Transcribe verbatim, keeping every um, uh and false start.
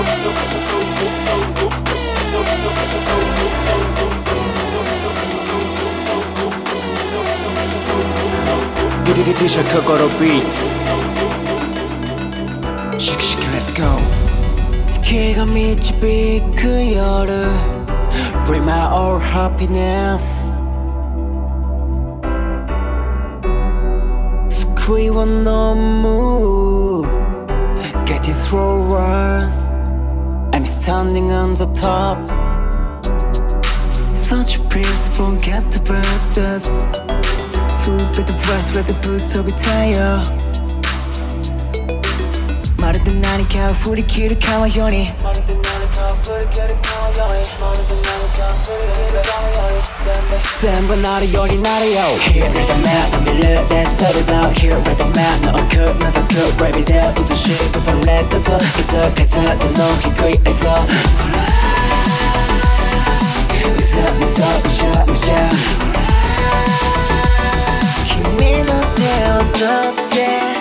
DJ 心ビーツシキシキ Let's go 月が導く夜 Bring my all happiness 救いを飲む Get it through words I'm standing on the top Such peace forget the burdens全てブラスレでぶっ飛びたいよまるで何かを振り切るかのようにまるで何かを振り切るかのようにまるで何かを振り切るかのように全部なるようになるよ Here is the man の見る Let's start it now Here is the man の奥覗く Baby で映し出されたぞ気づかずこの低い愛想これうざうざうじゃうじゃ君の手を取って